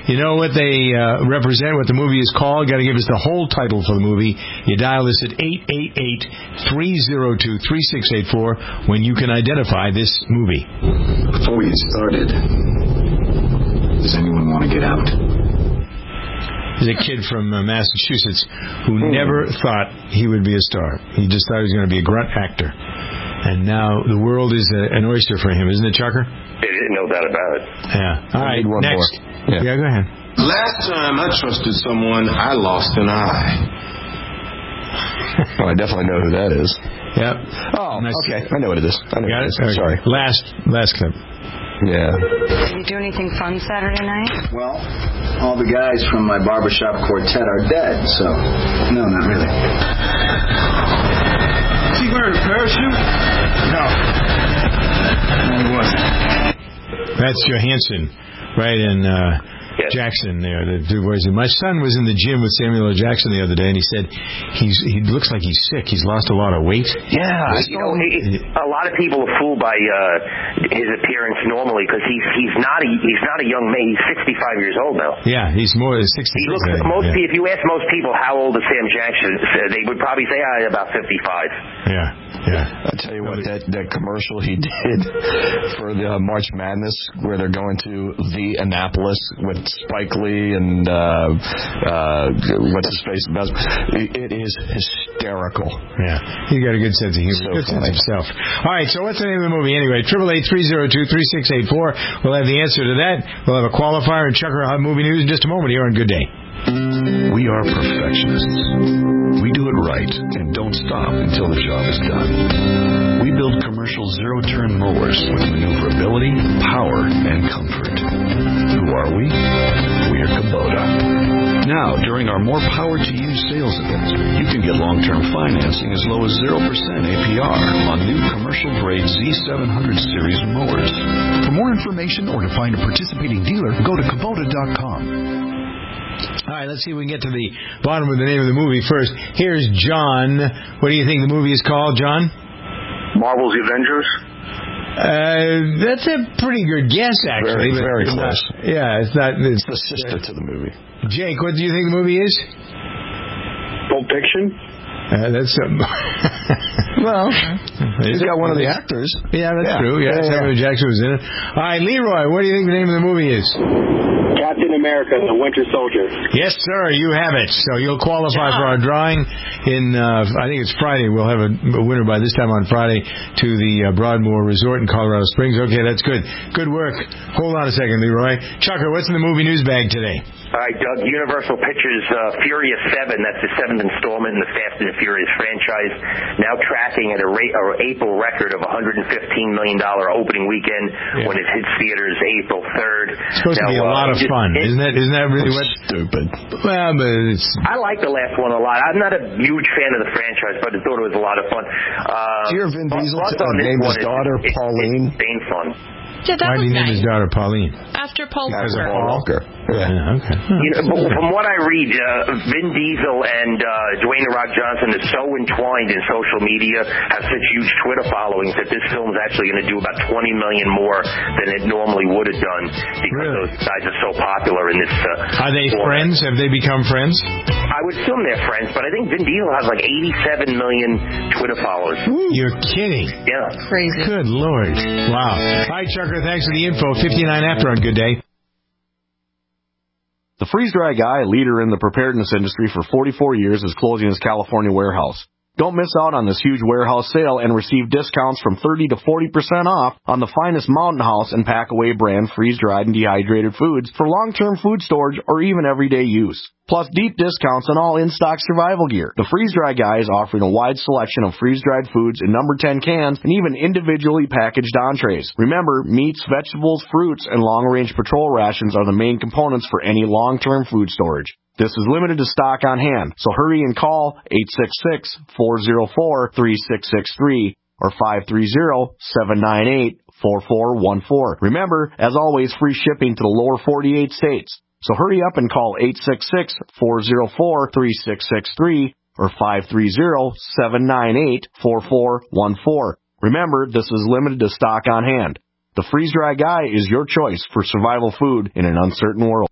You know what they uh, represent, what the movie is called? Got to give us the whole title for the movie. You dial this at eight eight eight, three oh two, three six eight four when you can identify this movie. Before we get started, does anyone want to get out? There's a kid from uh, Massachusetts who hmm. never thought he would be a star. He just thought he was going to be a grunt actor. And now the world is a, an oyster for him, isn't it, Chucker? No doubt about it. Yeah. All right, one next. More. Yeah. yeah, go ahead. Last time I trusted someone, I lost an eye. Well, I definitely know who that is. Yep. Oh, okay. I know what it is. I know Got what it? it is. Okay. Sorry. Last, last clip. Yeah. Did you do anything fun Saturday night? Well, all the guys from my barbershop quartet are dead, so no, not really. Is he wearing a parachute? No. No, he wasn't. That's Johansson, right in uh, yes. Jackson there. The, the, where is it? My son was in the gym with Samuel L. Jackson the other day, and he said he's he looks like he's sick. He's lost a lot of weight. Yeah, you know, it, a lot of people are fooled by uh, his appearance normally because he's he's not a he's not a young man. He's sixty-five years old now. Yeah, he's more than sixty. He looks most yeah. If you ask most people how old is Sam Jackson, they would probably say ah, about fifty-five. Yeah. Yeah. I tell you what, that, that commercial he did for the uh, March Madness, where they're going to the Annapolis with Spike Lee and uh, uh, what's his face, it is hysterical. Yeah, he got a good sense of humor, so good funny. sense of self. All right, so what's the name of the movie anyway? Triple eight three zero two three six eight four. We'll have the answer to that. We'll have a qualifier and Chucker will have movie news in just a moment here on Good Day. We are perfectionists. We do it right and don't stop until the job is done. We build commercial zero-turn mowers with maneuverability, power, and comfort. Who are we? We are Kubota. Now, during our More Power to You sales event, you can get long-term financing as low as zero percent A P R on new commercial-grade Z seven hundred series mowers. For more information or to find a participating dealer, go to Kubota dot com. All right, let's see if we can get to the bottom of the name of the movie first. Here's John. What do you think the movie is called, John? Marvel's The Avengers? Uh, that's a pretty good guess, actually. Very, very it's close. Not, yeah, it's not... It's, it's the sister uh, to the movie. Jake, what do you think the movie is? Pulp Fiction? Uh, that's um, well, he's got one of the actors. Yeah, that's yeah. true. Yeah, yeah, Samuel yeah. Jackson was in it. All right, Leroy, what do you think the name of the movie is? Captain America, the Winter Soldier. Yes, sir, you have it. So you'll qualify yeah. for our drawing in, uh, I think it's Friday. We'll have a, a winner by this time on Friday to the uh, Broadmoor Resort in Colorado Springs. Okay, that's good. Good work. Hold on a second, Leroy. Chucker, what's in the movie news bag today? All right, Doug, Universal Pictures uh, Furious seven, that's the seventh installment in the Fast and the Furious franchise, now tracking at a rate, or April record of one hundred fifteen million dollars opening weekend yeah. when it hits theaters April third. It's supposed now, to be a uh, lot of just, fun, it, isn't that? Isn't that really what? Stupid. Well, but it's... I like the last one a lot. I'm not a huge fan of the franchise, but I thought it was a lot of fun. Uh, Do you hear Vin Diesel name his daughter it, Pauline? It's Bane fun. Yeah, that Why was did he name nice. his daughter Pauline? After Paul Because Walker. of Paul Walker. Yeah, yeah okay. You know, from what I read, uh, Vin Diesel and uh, Dwayne The Rock Johnson are so entwined in social media, have such huge Twitter followings that this film is actually going to do about twenty million more than it normally would have done because really? those guys are so popular in this. Uh, are they format. friends? Have they become friends? I would assume they're friends, but I think Vin Diesel has like eighty-seven million Twitter followers. You're kidding. Yeah. Crazy. Good Lord. Wow. All right, Chucker, thanks for the info. fifty-nine after on Good Day. The freeze-dry guy, leader in the preparedness industry for forty-four years, is closing his California warehouse. Don't miss out on this huge warehouse sale and receive discounts from thirty to forty percent off on the finest Mountain House and Packaway brand freeze-dried and dehydrated foods for long-term food storage or even everyday use. Plus deep discounts on all in-stock survival gear. The Freeze-Dry Guy is offering a wide selection of freeze-dried foods in number ten cans and even individually packaged entrees. Remember, meats, vegetables, fruits, and long-range patrol rations are the main components for any long-term food storage. This is limited to stock on hand, so hurry and call eight six six, four zero four, three six six three or five three zero, seven nine eight, four four one four. Remember, as always, free shipping to the lower forty-eight states. So hurry up and call eight six six, four zero four, three six six three or five three zero, seven nine eight, four four one four. Remember, this is limited to stock on hand. The Freeze-Dry Guy is your choice for survival food in an uncertain world.